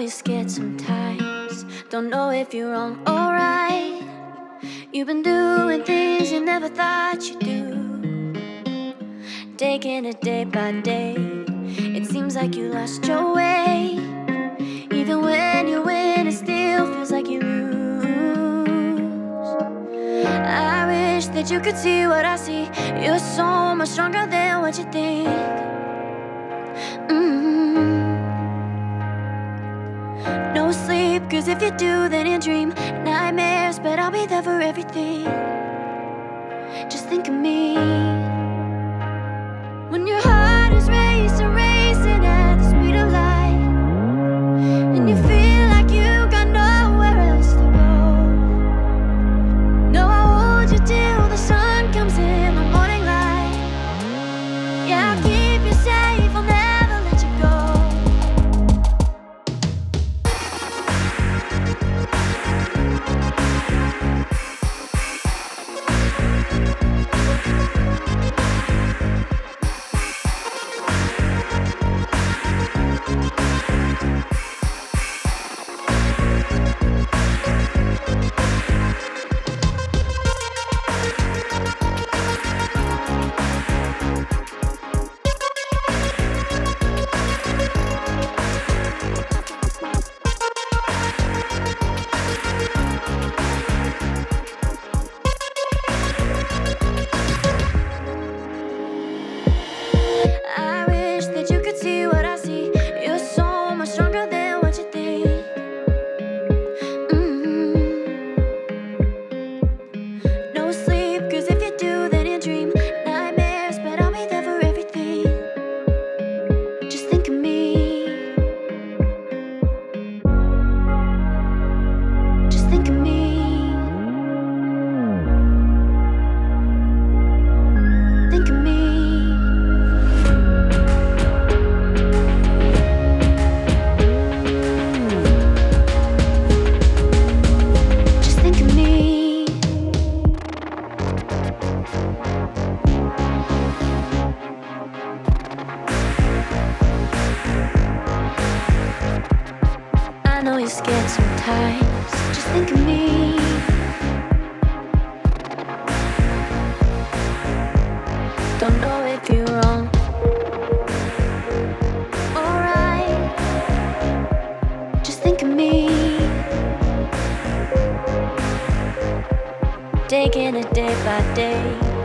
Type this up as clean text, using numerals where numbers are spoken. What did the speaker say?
you're scared sometimes. Don't know if you're wrong or right. You've been doing things you never thought you'd do, taking it day by day. It seems like you lost your way. Even when you win, it still feels like you lose. I wish that you could see what I see. You're so much stronger than what you think. No sleep, cause if you do, then you dream nightmares, but I'll be there for everything. Just think of me when your heart is racing, racing at the speed of light, and you feel like you got nowhere else to go. No, I'll hold you till the sun comes in the morning light. Yeah, I'll keep you safe, I'll never let you go. I know you're scared sometimes. Just think of me. Don't know if you're wrong or right. Just think of me, taking it day by day.